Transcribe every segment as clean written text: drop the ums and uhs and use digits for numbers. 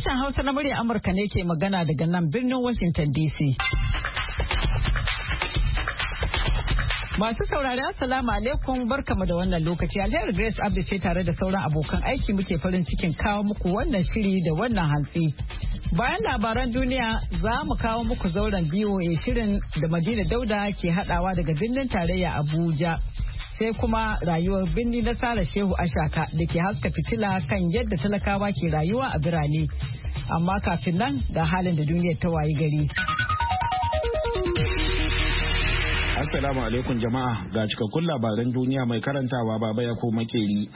Sashen Hausa na murya Amurka ne ke magana daga nan birnin Washington DC. Masu saurari Assalamu alaikum barkamu da wannan lokaci. Alheri Grace Abdi ce tare da sauran abokan aiki muke farin cikin kawo muku wannan shiri da wannan hantsi. Bayan labaran duniya za mu kawo muku zauren BOA shirin da Madina Dauda ke hadawa daga birnin tarayya Abuja. Sai kuma rayuwar birni na Sara Shehu Ashaka da ke haska fitila kan yadda talakawa ke rayuwa a birane. Amma kafin nan ga halin da duniyar ta wayi gari. Assalamu alaikum jama'a, ga cikakkun labaran duniya mai karantawa Baba ya ko Makeri.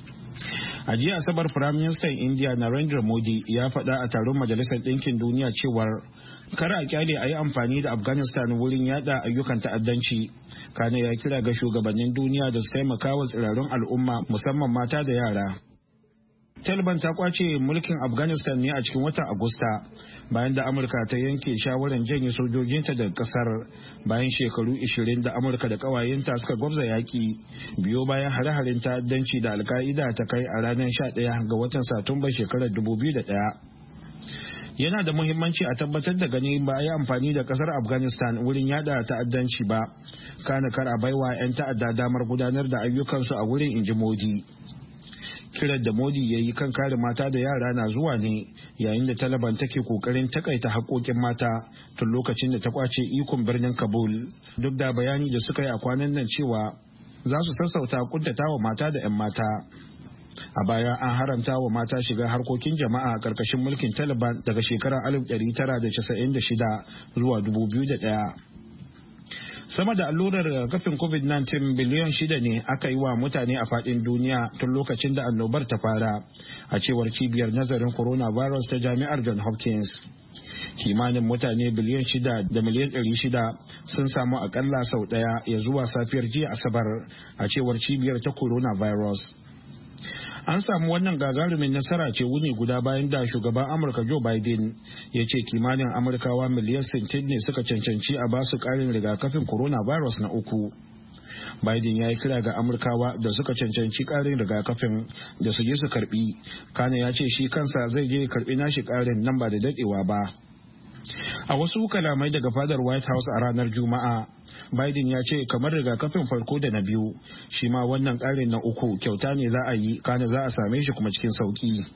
A jiya Asabar Firaministan India Narendra Modi ya faɗa a taron Majalisar Ɗinkin Duniya cewar kar a kyale a yi amfani da Afghanistan wurin yada ayyukan ta'addanci. Kane ya kira ga shugabannin duniya da su taimaka wa tsirarun al'umma musamman mata da yara. Taliban ta kwace mulkin Afghanistan ne a cikin watan Agusta bayan da Amurka ta yanke shawarar janye sojojinta daga kasar bayan shekaru 20 da Amurka da kawayenta suka gwabza yaki biyo bayan hare-haren ta'addanci da Al-Qaida ta kai a ranar 11 ga watan Satumba shekarar 2001. Yana da muhimmanci a tabbatar da gani ba a yi amfani da kasar Afghanistan wurin yada ta'addanci ba, kana kar a baiwa 'yan ta'adda damar gudanar da ayyukansu a wurin, inji Modi. Kiran da Modi ya yi kan kare mata da yara na zuwa ne yayin da Taliban take kokarin takaita haƙoƙin mata tun lokacin da ta kwace ikon birnin Kabul, duk da bayani da suka yi a kwanan nan cewa za su sassauta kuntata wa mata da 'yan mata. A baya an haramta wa mata shiga harkokin jama'a a ƙarƙashin mulkin Taliban daga shekarar 1996 zuwa 2001. Sama da allurar rigakafin COVID-19 biliyan 6 ne aka yi wa mutane a faɗin duniya tun lokacin da annobar ta fara, a cewar cibiyar nazarin coronavirus ta jami'ar Johns Hopkins. Kimanin mutane biliyan 6 da miliyan 600 sun samu akalla sau ɗaya ya zuwa safiyar jiya Asabar, a cewar cibiyar ta coronavirus. An samu wannan gagarumin nasara ce wuni guda bayan da shugaban Amurka Joe Biden ya ce kimanin Amurkawa miliyan 60 ne suka cancanci a basu karin rigakafin coronavirus na uku. Biden ya yi kira ga Amurkawa da suka cancanci karin rigakafin da su je su karbi, kana ya ce shi kansa zai je karbi nashi karin nan ba da dadewa ba. A wasu kalamai daga fadar White House a ranar Juma'a, Biden ya ce kamar rigakafin farko da na biyu, shi ma wannan ƙarin na uku kyauta ne za a yi, kana za a same shi kuma cikin sauki.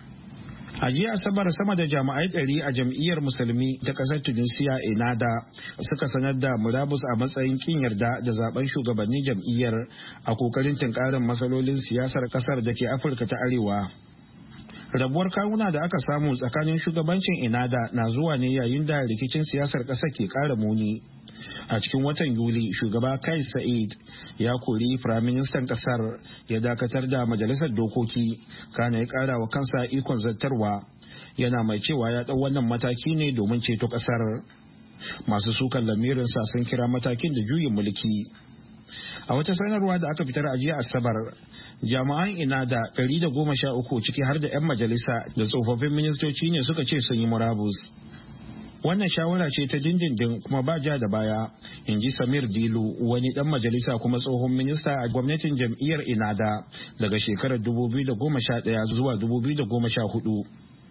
A jiya Asabar sama da jami'ai 100 a jam'iyyar Musulmi ta ƙasar Tunisia Ennahda suka sanar da murabus a matsayin kin yarda da zaben shugabannin jam'iyyar a kokarin tunkarin matsalolin siyasar ƙasar da ke Afirka ta Arewa. Rabuwar kawuna da aka samu tsakanin shugabancin Ennahda na zuwa ne yayin da rikicin siyasar ƙasar ke ƙara muni. A cikin watan Yuli, shugaba Kais Sa'id ya kori firaministan ƙasar ya dakatar da majalisar dokoki, kana ya ƙara wa kansa ikon zartarwa, yana mai cewa ya ɗau wannan mataki ne domin ceto ƙasar. Masu sukan lamirinsa sun kira matakin da juyin mulki. A wata sanarwa da aka fitar a jiya Asabar, jami'an Ennahda 113 ciki har da 'yan majalisa da tsofaffin ministoci ne suka ce sun yi murabus. Wannan shawara ce ta dindindin kuma ba ja da baya, in ji Samir Dilu, wani dan majalisa kuma tsohon minista a gwamnatin jam'iyyar Ennahda daga shekarar 2011 zuwa 2014.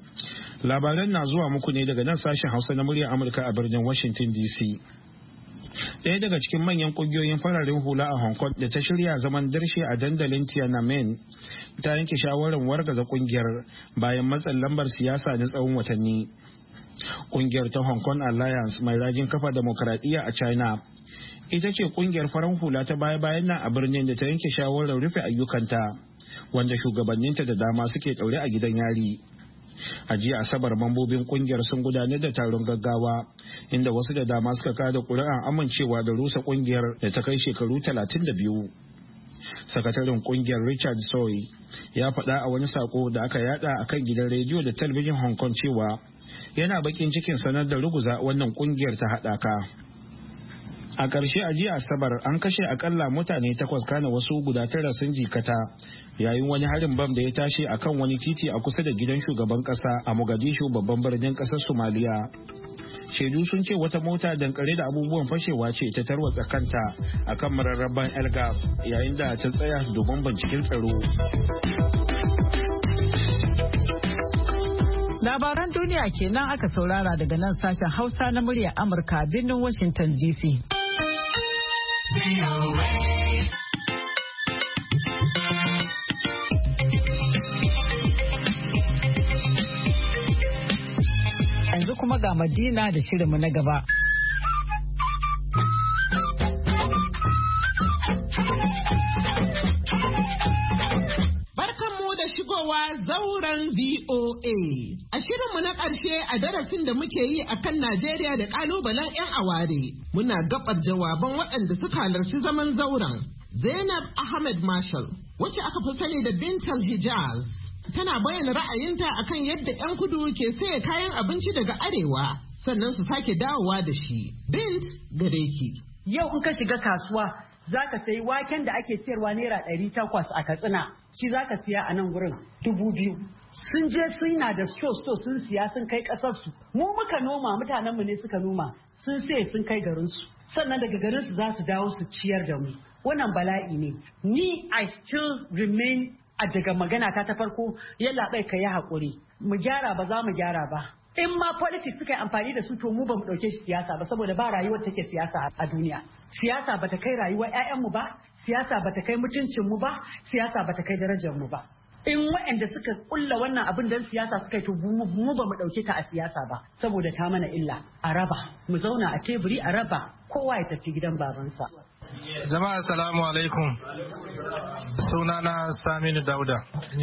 Labaran na zuwa muku ne daga nan sashen Hausa na muryar Amurka a birnin Washington DC. Ɗaya daga cikin manyan ƙungiyoyin fararen hula a Hong Kong da ta shirya zaman darshe a dandalin Tiananmen ta yanke shawarar wargaza ƙungiyar bayan matsin lambar siyasa na tsawon watanni. Ƙungiyar ta Hong Kong Alliance mai rajin kafa demokradiyya a China ita ce ƙungiyar farar hula ta baya-bayan nan a birnin da ta yanke shawarar rufe ayyukanta, wanda shugabanninta da dama suke ɗaure a gidan yari. A jiya Asabar mambobin kungiyar sun gudanar da taron gaggawa inda wasu da dama suka kada ƙuri'an amincewa da rusa kungiyar da ta kai shekaru 32. Sakataren kungiyar Richard Soy ya faɗa a wani sako da aka yada a kan gidan rediyo da talabijin Hong Kong cewa yana bakin cikin sanar da ruguza wannan kungiyar ta haɗaka. A ƙarshe a jiya Asabar an kashe akalla mutane 8 kana wasu guda 9 sun jikata yayin wani harin bam da ya tashi akan wani titi a kusa da gidan shugaban ƙasa a Mogadishu, babban birnin ƙasar Somaliya. Shaidu sun ce wata mota dankare da abubuwan fashewa ce ta tarwatsa kanta akan mararraban Elgaf yayin da ta tsaya domin binciken tsaro. Labaran duniya kenan aka saurara daga nan sashen Hausa na muryar Amurka birnin Washington DC. Yanzu kuma ga Madina da shirinmu na gaba. Zauren VOA. A shirinmu na ƙarshe a darasin da muke yi a kan Najeriya da ƙalubalen 'yan aware, muna gabar jawaban waɗanda suka halarci zaman zauren. Zainab Ahmed Marshall, wacce aka fi sani da Bintal Hijaz, tana bayyana ra'ayinta akan yadda 'yan kudu ke saye kayan abinci daga arewa, sannan su sake dawowa da shi. Bint gare ki. Yau in ka shiga kasuwa, za ka sayi waken da ake siyarwa naira 800 a Katsina, shi za ka siya a nan gurin 2,000. Sun je suna da sto sun siya sun kai ƙasarsu. Mu muka noma, mutanenmu ne suka noma, sun sai sun kai garinsu. Sannan daga garinsu za su dawo su ciyar da mu. Wannan bala'i ne. Ni I still remain a daga magana ta farko, yalla bai ka yi haƙuri. Mu gyara ba za mu gyara ba. In ma politics suka yi amfani da su to mu ba mu ɗauke shi siyasa ba, saboda ba rayuwar take siyasa a duniya. Siyasa ba ta kai rayuwar 'ya'yanmu ba, siyasa ba ta kai mutuncinmu ba, siyasa ba ta kai darajarmu ba. In waɗanda suka kulla wannan abin don siyasa suka yi to mu ba mu ɗauke ta a siyasa ba, saboda ta mana illa. A raba, mu zauna a teburi a raba, kowa ya tafi gidan babansa. Jama'a assalamu alaikum. Sunana Saminu Dauda.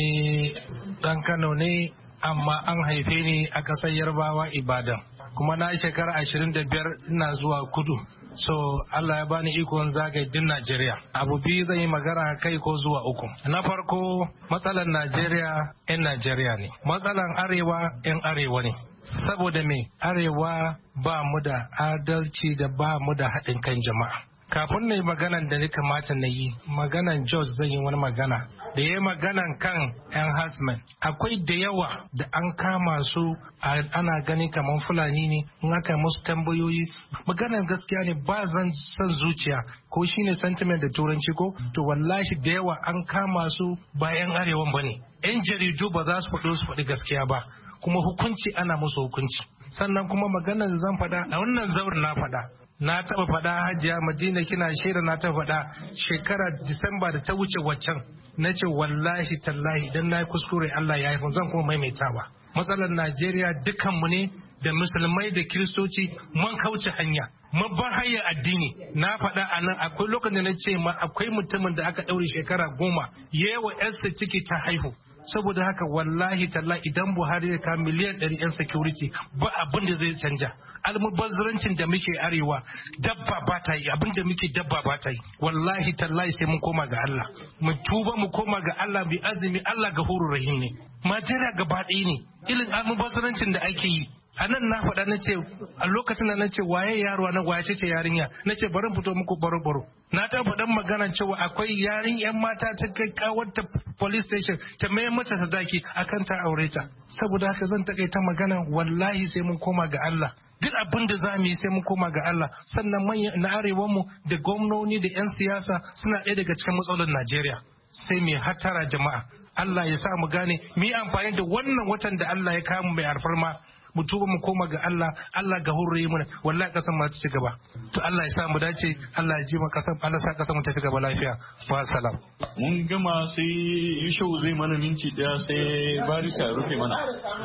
Ni ɗan Kano ne, amma an haife ni a ƙasar Yarbawa Ibadan, kuma na shekara 25 ina zuwa kudu. So Allah ya bani ikon zagaye din Najeriya. Abu biyu zan yi magana kai ko zuwa uku. Na farko, matsalar Najeriya 'yan Najeriya ne. Matsalar Arewa 'yan Arewa ne. Saboda me? Arewa ba mu da adalci da ba mu da haɗin kan jama'a. Kafin na yi maganan da ni kamata na yi, maganan George zan yi wani magana. Da ya yi maganan kan enhancement. Akwai da yawa da an kama su ana gani kamar Fulani ne, in aka musu tambayoyi. Maganan gaskiya ne, ba zan son zuciya, ko shine sentiment da turanci ko? To wallahi da yawa an kama su ba 'yan arewan ba ne. 'Yan jaridu ba za su faɗi gaskiya ba. Kuma hukunci ana musu hukunci. Sannan kuma maganar da zan faɗa a wannan zaurin na faɗa. Na taɓa faɗa Hajiya Madina, kina shaida, na taɓa faɗa shekara Disamba da ta wuce waccan. Na ce wallahi tallahi idan na yi kuskure Allah ya haifun, zan kuma maimaitawa. Matsalar Najeriya dukanmu ne, da musulmai da kiristoci, mun kauce hanya. Mun bar hanyar addini. Na faɗa a nan akwai lokacin da na ce ma akwai mutumin da aka ɗaure shekara 10 yawa yarsa ciki ta haihu. Saboda haka wallahi tallahi idan Buhari ya kawo miliyan 100 'yan security ba abin da zai canja. Almubazzarancin da muke arewa dabba ba ta yi, abin da muke dabba ba ta yi. Wallahi tallahi sai mun koma ga Allah. Mu tuba mu koma ga Allah, bi azumi, Allah gafurur rahim ne. Najeriya gaba ɗaya ne. Ilin almubazzarancin da ake yi. A nan na faɗa na ce a lokacin da na ce waye yaro na waye ce yarinya, na ce bari fito muku baro. Na ta faɗan magana cewa akwai yarin 'yan mata ta kai kawarta police station ta mai mata sadaki akan ta aure ta. Saboda haka zan takaita magana, wallahi sai mun koma ga Allah. Duk abin da za mu yi sai mun koma ga Allah. Sannan manyan na arewan mu da gwamnoni da 'yan siyasa suna ɗaya daga cikin matsalolin Najeriya. Sai mai hatara jama'a. Allah ya sa mu gane mu yi amfani da wannan watan da Allah ya kawo mai alfarma. Mu tuba mu koma ga Allah, Allah ga hurre mu, wallahi kasan ma ta ci gaba. To Allah ya sa mu dace, Allah ya ji mu kasan, Allah sa kasan mu ta ci gaba lafiya. Wa salam. Mun gama sai Yusuf zai mana minti daya sai Barisa rufe mana.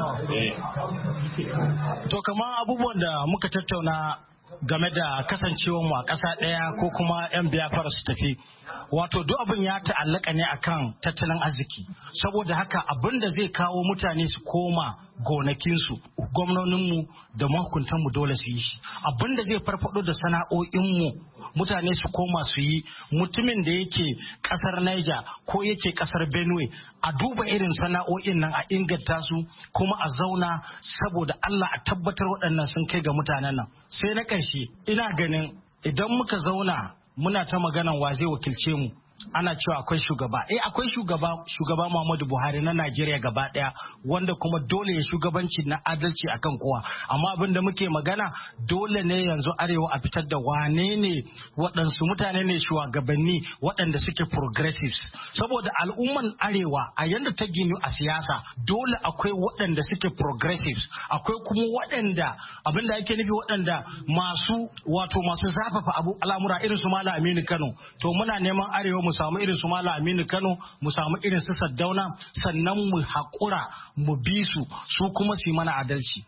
To kamar abubuwan da muka tattauna game da kasancewar mu a ƙasa ɗaya ko kuma 'yan biyafar su tafi, wato duk abin ya ta'allaka ne akan tattalin arziki. Saboda haka abin da zai kawo mutane su koma gonakinsu, gwamnoninmu da mahukuntanmu dole su yi shi. Abin da zai farfado da sana'o'inmu mutane su koma su yi. Mutumin da yake kasar Niger ko yake kasar Benue, a duba irin sana'o'in nan, a inganta su, kuma a zauna saboda Allah a tabbatar waɗannan sun kai ga mutanen nan. Sai na ƙarshe ina ganin idan muka zauna muna ta maganan wa zai wakilce mu, ana cewa akwai shugaba. Akwai shugaba Muhammadu Buhari na Najeriya gaba daya wanda kuma dole ya shugabanci na adalci akan kowa. Amma abin da muke magana dole ne yanzu arewa a fitar da wane ne waɗansu mutane ne shugabanni waɗanda suke progressives. Saboda al'umman arewa a yanda ta ginu a siyasa dole akwai waɗanda suke progressives, akwai kuma waɗanda abin da ake nufi waɗanda masu zafafa al'amura irin su Malam Aminu Kano. To muna neman arewa mu samu irin su Malam Aminu Kano, mu samu irin su Saddauna, sannan mu haƙura mu bi su kuma su yi mana adalci.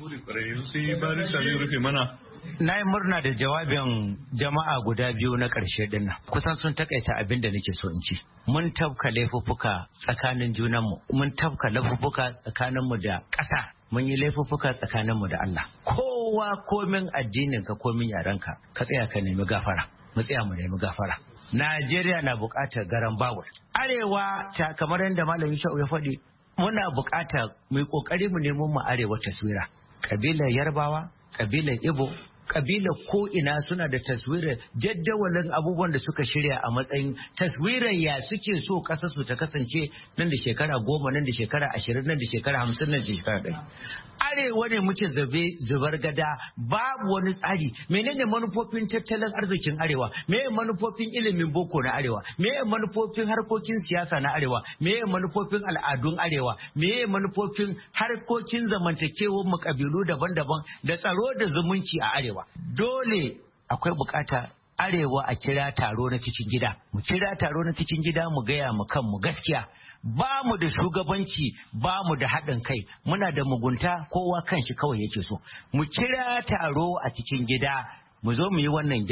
Na yi murna da jawabin jama'a guda biyu na ƙarshe din nan. Kusan sun takaita abin da nake so in ci. Mun tafka laifuffuka tsakanin junanmu, mun tafka laifuffuka tsakaninmu da ƙasa, mun yi laifuffuka tsakaninmu da Allah. Kowa komin addininka komin yarenka, ka tsaya ka nemi gafara. Mu tsaya mu nemi gafara. Najeriya na buƙatar garan bawul. Arewa ta kamar yadda Malam Sha'u ya faɗi, muna buƙatar mu yi ƙoƙari mu nemo mu arewa taswira. Kabilar Yarbawa, kabilar Igbo, kabilar ko ina suna da taswirar jaddawalin abubuwan da suka shirya a matsayin taswirar ya suke so ƙasar su ta kasance nan da shekara 10, nan da shekara 20, nan da shekara 50, nan da shekara 100. Arewa ne muke zubar gada, babu wani tsari. Menene manufofin tattalin arzikin arewa? Meye manufofin ilimin boko na arewa? Meye manufofin harkokin siyasa na arewa? Meye manufofin al'adun arewa? Meye manufofin harkokin zamantakewar mu kabilu daban-daban da tsaro da zumunci a arewa? Dole akwai bukata arewa a kira taro na cikin gida. Mu kira taro na cikin gida mu gaya mu kanmu gaskiya. Ba mu da shugabanci, ba mu da haɗin kai, muna da mugunta, kowa kanshi kawai yake so. Mu kira taro a cikin gida, mu zo mu yi wannan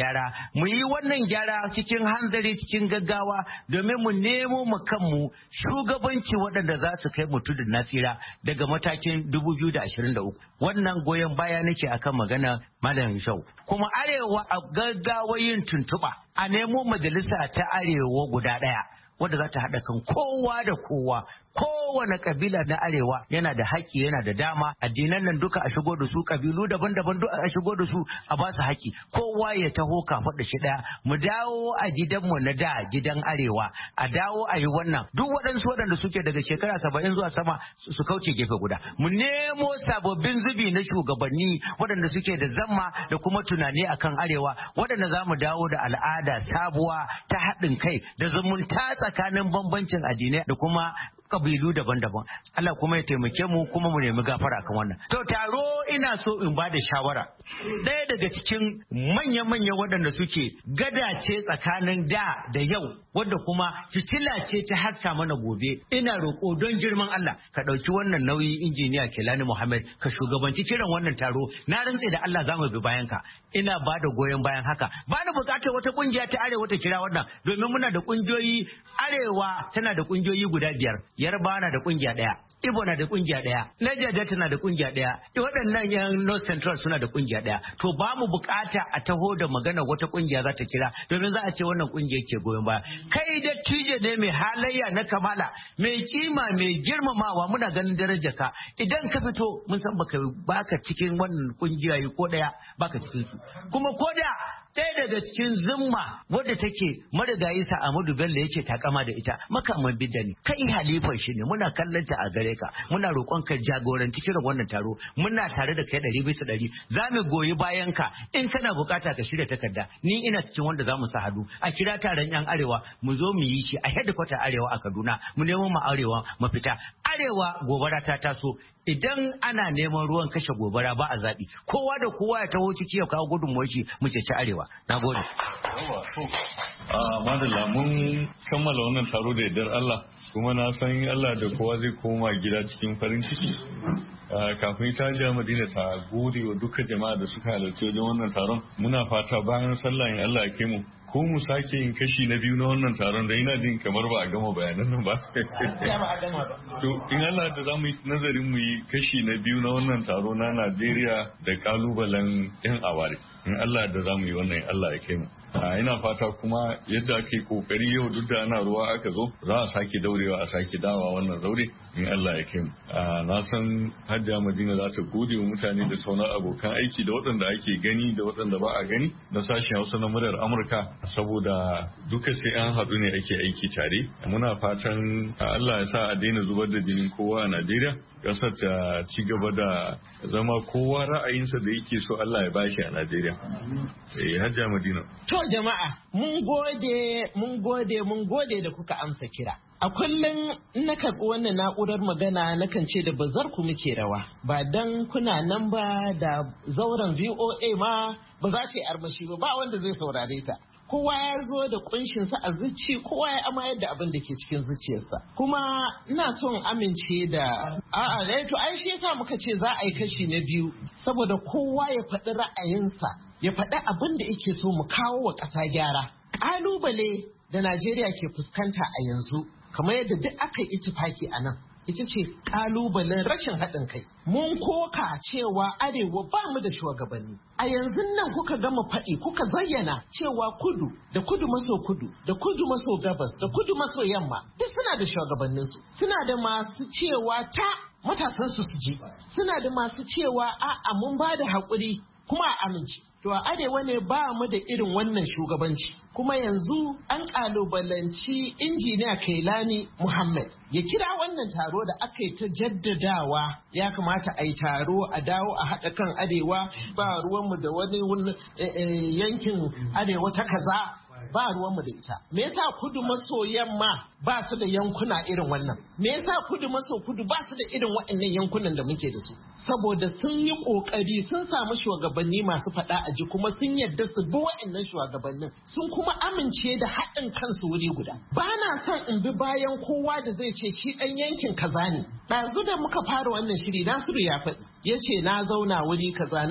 gyara cikin hanzari, cikin gaggawa, domin mu nemo mu kanmu shugabanci waɗanda za su kai mu tudun na tsira daga matakin 2023. Wannan goyon baya nake akan magana Malam Shau. Kuma arewa a gaggawa yin tuntuɓa, a nemo majalisa ta arewa guda ɗaya wadda za ta haɗa kan kowa da kowa. Kowane kabila na arewa yana da haƙƙi, yana da dama. Addinan nan duka a shigo da su, kabilu daban-daban duk a shigo da su, a ba su haƙƙi. Kowa ya taho kafaɗa shi ɗaya. Mu dawo a gidanmu na da, gidan arewa, a dawo a yi wannan. Duk waɗansu waɗanda suke daga shekara 70 zuwa sama su kauce gefe guda. Mu nemo sababbin zubi na shugabanni waɗanda suke da zamma da kuma tunani akan arewa, waɗanda za mu dawo da al'ada sabuwa ta haɗin kai da zumunta tsakanin bambancin addinai da kuma kabilu daban-daban. Allah kuma ya taimake mu kuma mu nemi gafara akan wannan. To taro ina so in ba da shawara. Ɗaya daga cikin manya-manya waɗanda suke gada ce tsakanin da yau, wadda kuma fitila ce ta haska mana gobe. Ina roƙo don girman Allah ka ɗauki wannan nauyi, injiniya Kelani Muhammad, ka shugabanci kiran wannan taro. Na rantse da Allah za mu bi bayan ka. Ina ba da goyon bayan haka. Ba ni buƙatar wata ƙungiya ta arewa ta kira wannan, domin muna da ƙungiyoyi. Arewa tana da ƙungiyoyi guda 5. Yarbawa na da ƙungiya 1. Igbo na da ƙungiya 1. Niger Delta na da ƙungiya 1. Waɗannan yan North Central suna da ƙungiya 1. To ba mu buƙata a taho da magana wata ƙungiya za ta kira, domin za a ce wannan ƙungiya ke goyon baya. Kai da tije ne mai halayya na kamala, mai kima, mai girmamawa, muna ganin darajar ka. Idan ka fito mun san baka cikin wannan ƙungiya ko ɗaya, baka cikin su. Kuma ko da ɗaya daga cikin zimma wadda take marigayi Sa'amadu Bello yake takama da ita, makaman bidda ne. Kai halifan shi ne, muna kallon ta a gare ka, muna roƙon ka jagoranci kiran wannan taro, muna tare da kai 100%. Za mu goyi bayan ka in kana bukata ka shirya takarda. Ni ina cikin wanda za mu sa hadu a kira taron yan arewa, mu zo mu yi shi a headquarter arewa a Kaduna, mu nemo mu arewa mafita. Arewa gobara ta taso, idan ana neman ruwan kashe gobara ba a zaɓi, kowa da kowa ya taho ciki ya kawo gudunmuwar shi mu ceci arewa. Na gode. Madalla, mun kammala wannan taro da yardar Allah, kuma na san Allah da kowa zai koma gida cikin farin ciki. Kafin ita Hajiya Madina ta gode wa duka jama'a da suka halarci wajen wannan taron, muna fata bayan sallah in Allah ya kai mu ko mu sake yin kashi na biyu na wannan taron, da ina jin kamar ba a gama bayanan nan ba. To in Allah da za mu yi nazarin mu yi kashi na biyu na wannan taro na Najeriya da kalubalen 'yan aware. in Allah da za mu yi wannan Allah ya kai mu. Ina fata kuma yadda ake kokari yau duk da ana ruwa aka zo za a sake daurewa a sake dawa wannan zaure in Allah ya kai mu. Na san Hajiya Madina za ta gode wa mutane da sauran abokan aiki da waɗanda ake gani da waɗanda ba a gani na sashen Hausa na muryar Amurka saboda duka sai an haɗu ne ake aiki tare. Muna fatan Allah ya sa a daina zubar da jinin kowa a Najeriya, ƙasar ta ci gaba da zama kowa ra'ayinsa da yake so Allah ya bashi a Najeriya. Hajiya Madina. To jama'a mun gode da kuka amsa kira. A kullum na karɓi wannan na'urar magana nakan ce da bazar ku muke rawa ba dan kuna nan ba da zauren VOA ma ba za ta yi armashi ba wanda zai saurare ta. Kowa ya zo da kunshinsa a zuci, kowa ya amayar da abin da ke cikin zuciyarsa. Kuma ina son amince da to ai shi yasa muka ce za a yi kashi na biyu saboda kowa ya faɗi ra'ayinsa, ya faɗi abin da yake so mu kawo wa ƙasa gyara. Ƙalubale da Najeriya ke fuskanta a yanzu kamar yadda duk aka yi itifaki a nan ita ce ƙalubalen rashin haɗin kai. Mun koka cewa arewa ba mu da shugabanni. A yanzu nan kuka gama faɗi kuka zayyana cewa kudu da kudu maso gabas da kudu maso yamma duk suna da shugabanninsu. Suna da masu cewa ta matasansu su ji. Suna da masu cewa a'a mun ba da haƙuri kuma a amince. To a arewa ne ba mu da irin wannan shugabanci. Kuma yanzu an kalubalanci injiniya Kailani Muhammad ya kira wannan taro da aka yi ta jaddadawa ya kamata a yi taro a dawo a haɗa kan arewa ba ruwanmu da wani yankin arewa ta kaza ba ruwanmu da ita. Me yasa kudu maso yamma ba su da yankuna irin wannan? Me yasa kudu maso kudu ba su da irin waɗannan yankunan da muke da su? Saboda sun yi ƙoƙari sun samu shugabanni masu faɗa a ji kuma sun yarda su bi waɗannan shugabannin sun kuma amince da haɗin kansu wuri guda. Ba na son in bi bayan kowa da zai ce shi ɗan yankin kaza ne. Ɗazu da muka fara wannan shiri Nasiru ya faɗi. Ya ce na zauna wuri kaza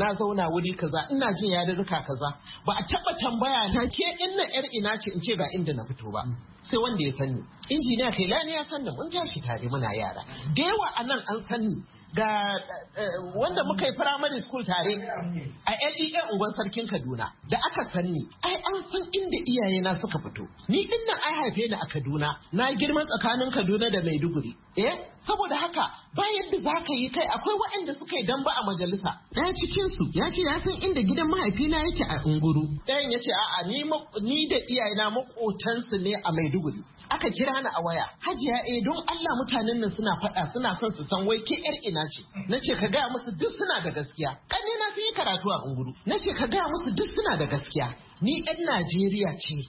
ina jin yarurruka kaza ba a taɓa tambaya ta ke inna yar ina ce in ce ga inda na fito ba sai wanda ya sani. Injiniya Kailani ya san da mun tashi tare muna yara da yawa a nan an sani ga wanda muka yi primary school tare a LEA unguwar sarkin Kaduna da aka sanni ai an san inda iyayena suka fito. Ni din nan ai haife ni a Kaduna na girman tsakanin Kaduna da Maiduguri saboda haka ba yadda za ka yi kai akwai waɗanda suka yi damba a majalisa. Ɗaya cikin su ya ce ya san inda gidan mahaifina yake a Unguru. Ɗayan ya ce a'a ni da iyayena makotansu ne a Maiduguri. Aka kira ni a waya Hajiya don Allah mutanen nan suna faɗa suna son su san wai ke yar ina ce. Na ce ka gaya musu duk suna da gaskiya. Ƙannena sun yi karatu a Unguru. Na ce ka gaya musu duk suna da gaskiya. Ni 'yan Najeriya ce.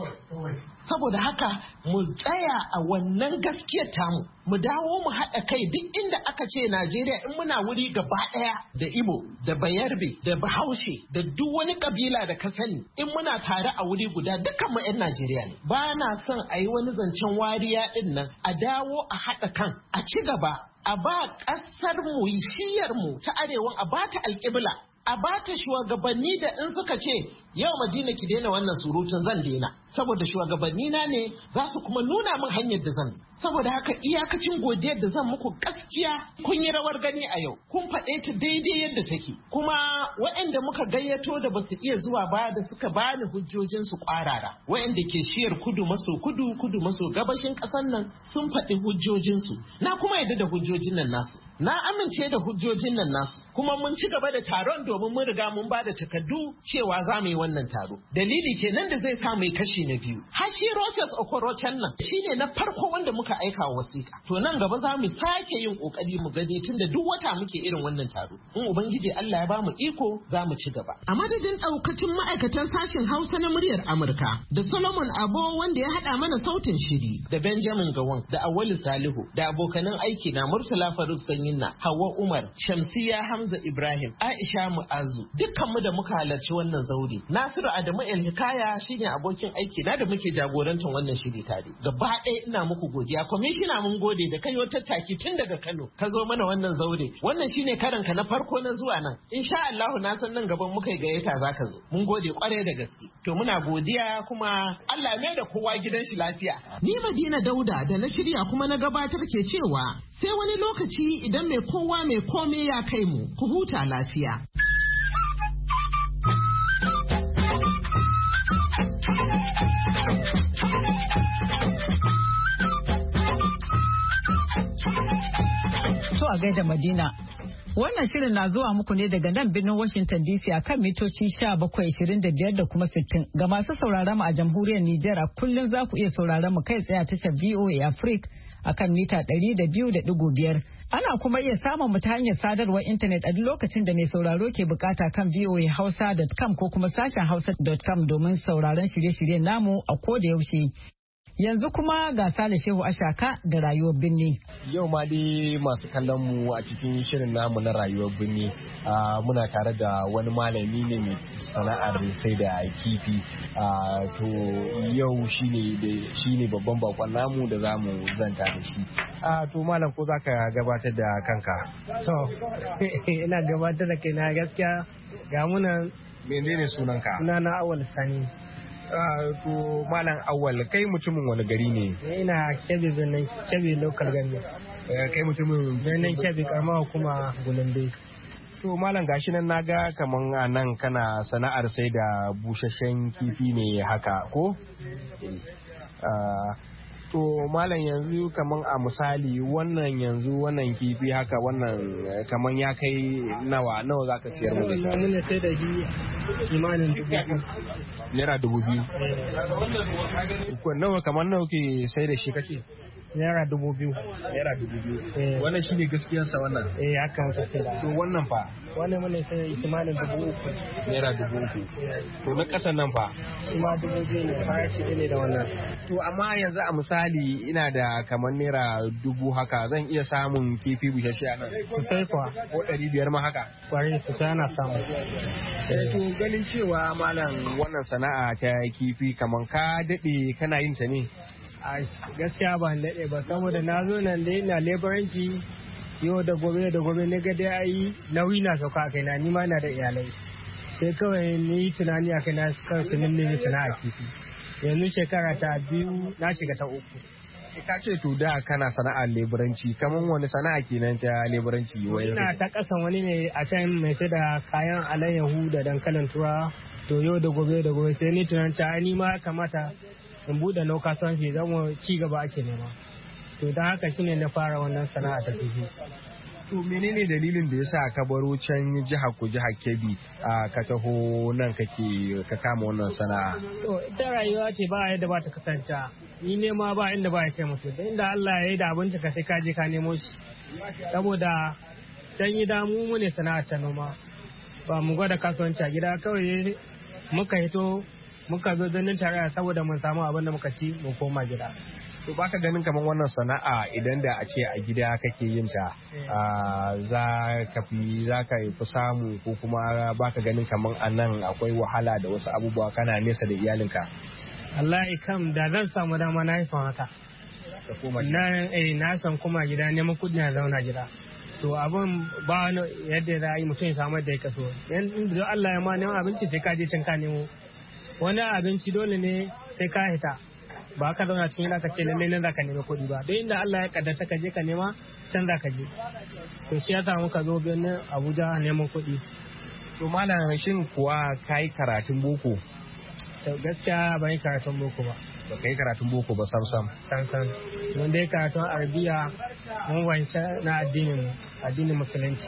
Saboda haka mu tsaya a wannan gaskiyar tamu mu dawo mu haɗa kai duk inda aka ce Najeriya in muna wuri gaba ɗaya da Igbo da Bayarbe da Bahaushe da duk wani kabila da ka sani in muna tare a wuri guda dukkan mu 'yan Najeriya ne. Ba na son a yi wani zancen wariya ɗin nan a dawo a haɗa kan a ci gaba a ba ƙasar mu shiyar mu ta arewa a ba ta alƙibla a ba ta shugabanni da in suka ce yau Madina ki daina wannan surutun zan daina saboda shugabanni na ne za su kuma nuna min hanyar da zan bi. Saboda haka iyakacin godiyar da zan muku gaskiya kun yi rawar gani a yau kun faɗe ta daidai yadda take kuma waɗanda muka gayyato da basu iya zuwa ba da suka bani hujjojin su kwarara waɗanda ke shiyar kudu maso gabashin ƙasar nan sun faɗi hujjojin su na kuma yadda da hujjojin nan nasu na amince da hujjojin nan nasu kuma mun ci gaba da taron domin mun riga mun ba da takardu cewa za mu yi wannan taro dalili kenan da zai sa mu yi kashi na biyu hashi Rochas Okorochan nan shine na farko wanda muka aika wa wasiƙa to nan gaba za mu sake yin kokari mu gani tunda duk wata muke irin wannan taro in ubangiji Allah ya bamu iko za mu ci gaba a madadin daukacin ma'aikatan sashen Hausa na muryar Amurka da Solomon Abo wanda ya hada mana sautin shiri da Benjamin Gawon da Awali Salihu da abokanan aiki na Murtala Faruk Sanyinna Hawwa Umar Shamsiya Hamza Ibrahim Aisha Mu'azu dukkan mu da muka halarci wannan zauri Nasiru Adamu El Hikaya shine abokin aiki na da muke jagorantar wannan shiri tare gaba ɗaya ina muku godiya kwamishina mun gode da kai tattaki tun daga Kano ka zo mana wannan zaure wannan shine karanka na farko na zuwa nan insha Allah na san nan gaban muka yi gayyata zaka zo mun gode kwarai da gaske to muna godiya kuma Allah mai da kowa gidan shi lafiya ni Madina Dauda da na shirya kuma na gabatar ke cewa sai wani lokaci idan mai kowa mai komai ya kai mu ku huta lafiya a gaida Madina. Wannan shirin na zuwa muku ne daga nan birnin Washington DC a kan mitoci 1725 da kuma 60. Ga masu sauraron mu a jamhuriyar Nijar a kullum za ku iya sauraron mu kai tsaye a tashar VOA Africa a kan mita 200.5. Ana kuma iya samun mu ta hanyar sadarwar intanet a duk lokacin da mai sauraro ke bukata kan voahausa.com ko kuma sashen hausa.com domin sauraron shirye-shiryen namu a koda yaushe. Yanzu kuma ga Sale Shehu Ashaka da rayuwar birni. Yau ma dai masu kallon mu a cikin shirin namu na rayuwar birni muna tare da wani malami ne mai sana'ar sai da kifi. To yau shine babban bakon namu da zamu zanta da shi. To malam ko zaka gabatar da kanka? To ina gabatar da kaina gaskiya ga muna. Menene sunanka? Sunana Awal Sani. To malam Awal kai mutumin wani gari ne? Ina Kebbi local government. Kai mutumin Benin Kebbi karamar kuma Gulumbe. To malam gashi nan naga kaman a nan kana sana'ar sai da busasshen kifi ne haka ko? To malam yanzu kaman a misali wannan kifi haka wannan kaman ya kai nawa zaka siyar mu da shi? Mun sai da shi kimanin 2,000. Naira 2,000. Nawa ke sai da shi kake? Naira 2,000. Naira 2,000. Wannan shine gaskiyar sa wannan. Haka muka sai da. To wannan fa? Wannan mun sai kimanin 3,000. Naira 3,000. To na kasan nan fa? Kuma 2,000 ne farashi ne da wannan. To amma yanzu a misali ina da kamar naira 1,000 haka zan iya samun kifi bushashe a nan. Sosai kuwa. Ko 500 ma haka? Kwarai sosai ana samu. To ganin cewa malam wannan sana'a ta kifi kamar ka daɗe kana yin ta ne? Gaskiya ba daɗe ba saboda na zo nan dai na leburanci yau da gobe na ga dai ai nauyi na sauka a kaina ni ma na da iyalai sai kawai ni tunani a kaina kawai su nemi sana'a kifi yanzu shekara ta 2 na shiga ta 3. Ka ce to da kana sana'ar leburanci kamar wani sana'a kenan ta leburanci? Ina ta kasan wani ne a can mai sai da kayan alayyahu da dankalin tura to yau da gobe sai ni tunanta ni ma kamata in buɗe nau kasuwanci zama ci gaba ake nema to don haka shine na fara wannan sana'a ta kifi. To menene dalilin da yasa ka baro can jihar Kebbi ka taho nan ka kama wannan sana'a? To ita rayuwa ce ba yadda ba ta kasance ni nema ba inda ba ya kai mutu da inda Allah ya yi da abinci ka sai ka je ka nemo shi saboda can yi damu mu ne sana'ar ta noma ba mu gwada kasuwanci a gida kawai muka zo birnin tarayya saboda mun samu abin da muka ci mu koma gida. To baka ganin kamar wannan sana'a idan da a ce a gida kake yin ta za ka fi samu ko kuma baka ganin kamar a nan akwai wahala da wasu abubuwa kana nesa da iyalinka? Allah kam da zan samu dama na yi son haka. Na san kuma gida neman kudi na zauna gida. To abin ba yadda za a yi mutum ya samu da ya kaso. Inda Allah ya ma neman abinci sai ka je can ka nemo. Wani abinci dole ne sai ka hita ba ka zauna cikin yana ka ce lallai nan za ka nemi kuɗi ba don inda Allah ya kaddata ka je ka nema can za ka je to shi ya samu ka zo birnin Abuja neman kuɗi. To malam shin kuwa ka yi karatun boko? To gaskiya ban yi karatun boko ba. Ba ka yi karatun boko ba sam? Mun dai karatun Arabiya mun wance na addinin musulunci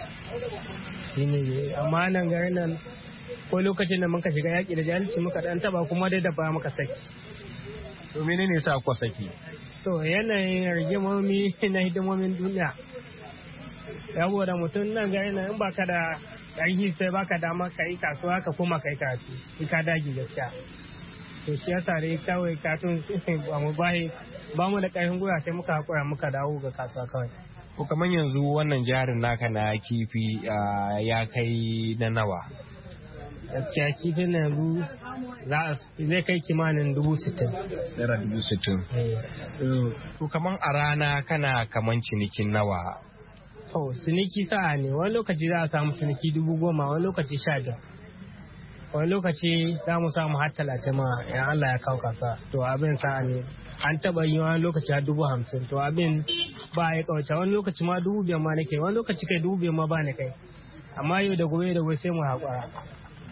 amma nan garin nan ko lokacin da muka shiga yaƙi da jahilci muka dan taba kuma dai da ba muka saki. To menene yasa ku saki? To yanayin rigimomi na hidimomin duniya. Yabo da mutum nan ga yana in baka da ƙarfi sai baka dama ka yi kasuwa ka koma ka yi karatu in ka dage gaskiya. To shi yasa dai kawai katun ba mu da ƙarfin gwiwa sai muka haƙura muka dawo ga kasuwa kawai. Ko kamar yanzu wannan jarin naka na kifi ya kai na nawa? Gaskiya kifin na yanzu zai kai kimanin 60,000. Naira 60,000. To kaman a rana kana kaman cinikin nawa? To ciniki sa'a ne wani lokaci za a samu ciniki 10,000 wani lokaci 15. Wani lokaci za mu samu har 30 ma yan Allah ya kawo kasa. To abin sa'a ne an taba yi wani lokaci har 50,000 to abin ba ya kauce wani lokaci ma 5,000 ma nake wani lokaci kai 5,000 ma ba ni kai amma yau da gobe sai mu haƙura.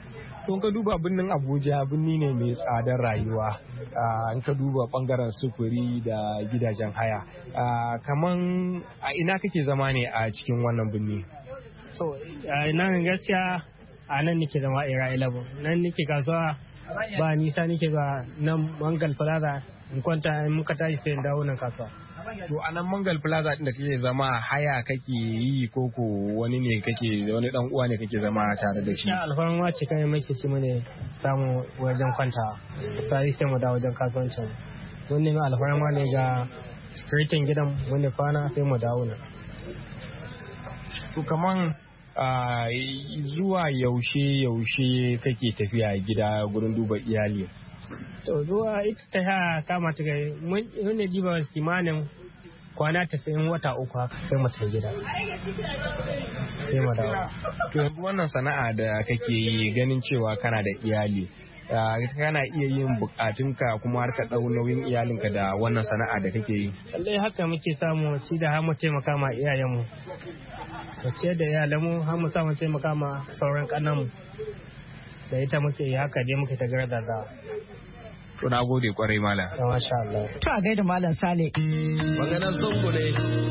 To ka duba birnin Abuja birni ne mai tsadar rayuwa. In ka duba bangaren sufuri da gidajen haya. Kaman a ina kake zama ne a cikin wannan birni? So nan gaskiya a nan nake zama Era 11. Nan nake kasuwa ba nisa nake ba nan Mangal Plaza in kwanta in muka tashi sai in dawo nan kasuwa. To a nan Mangal Plaza din da kake zama haya kake yi koko wani ne kake wani dan uwa ne kake zama tare da shi? Ya alfarma ce kai muke ci mune samu wajen kwanta. Sai sai mu dawo wajen kasuwancin. Mun nemi alfarma ne ga security gidan wanda kwana sai mu dawo nan. To kaman zuwa yaushe kake tafiya gida gurin duba iyali? To zuwa ita ta ha kama ta gai mun ne diba kimanin kwana 90 wata uku haka sai mu tafi gida. Sai mu dawo. To yanzu wannan sana'a da kake yi ganin cewa kana da iyali kana iya yin bukatunka kuma har ka dau nauyin iyalinka da wannan sana'a da kake yi? Lallai haka muke samu ci da har mu taimaka ma iyayenmu. Mu ciyar da iyalanmu har mu samu taimaka ma sauran kannanmu. Da ita muke yi haka dai muke ta gargaza. To na gode kwarai malam. Masha Allah. To a gaida malam Sale. Maganar sungu ne.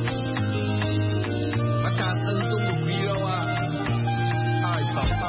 Matasan sungu ku yi rawa. Ai papa.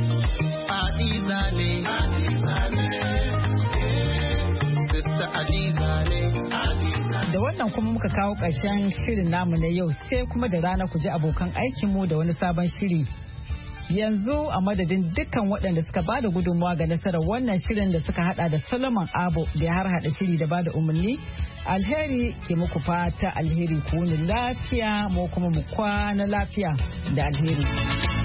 Sister Adiza. Da wannan kuma muka kawo ƙarshen shirin namu na yau sai kuma da rana ku ji abokan aikinmu da wani sabon shiri. Yanzu a madadin dukkan waɗanda suka bada gudunmawa ga nasarar wannan shirin da suka hada da Solomon Abo da ya harhaɗa shiri da bada umarni. Alheri ke muku fata alheri ku wuni lafiya mu kuma mu kwana lafiya da alheri.